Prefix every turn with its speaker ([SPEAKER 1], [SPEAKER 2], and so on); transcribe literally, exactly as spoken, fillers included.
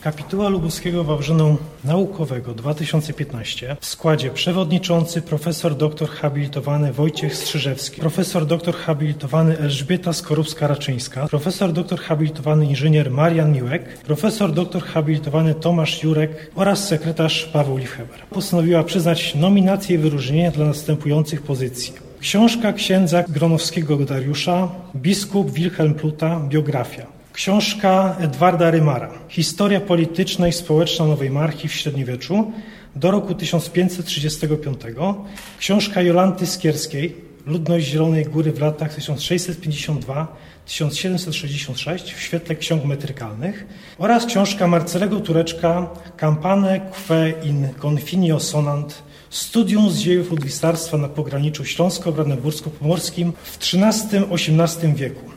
[SPEAKER 1] Kapituła Lubuskiego Wawrzynu Naukowego dwa tysiące piętnaście w składzie przewodniczący profesor doktor habilitowany Wojciech Strzyżewski, profesor doktor habilitowany Elżbieta Skorupska-Raczyńska, profesor doktor habilitowany inżynier Marian Miłek, profesor doktor habilitowany Tomasz Jurek oraz sekretarz Paweł Liefheber. Postanowiła przyznać nominacje i wyróżnienia dla następujących pozycji. Książka księdza Gronowskiego Dariusza, biskup Wilhelm Pluta, biografia. Książka Edwarda Rymara, historia polityczna i społeczna Nowej Marki w średniowieczu do roku tysiąc pięćset trzydziestego piątego. Książka Jolanty Skierskiej, ludność Zielonej Góry w latach tysiąc sześćset pięćdziesiąt dwa do tysiąc siedemset sześćdziesiąt sześć w świetle ksiąg metrykalnych oraz książka Marcelego Tureczka Campane que in confinio sonant, studium z dziejów ludwistarstwa na pograniczu śląsko-brandenbursku-pomorskim w trzynastym do osiemnastego wieku.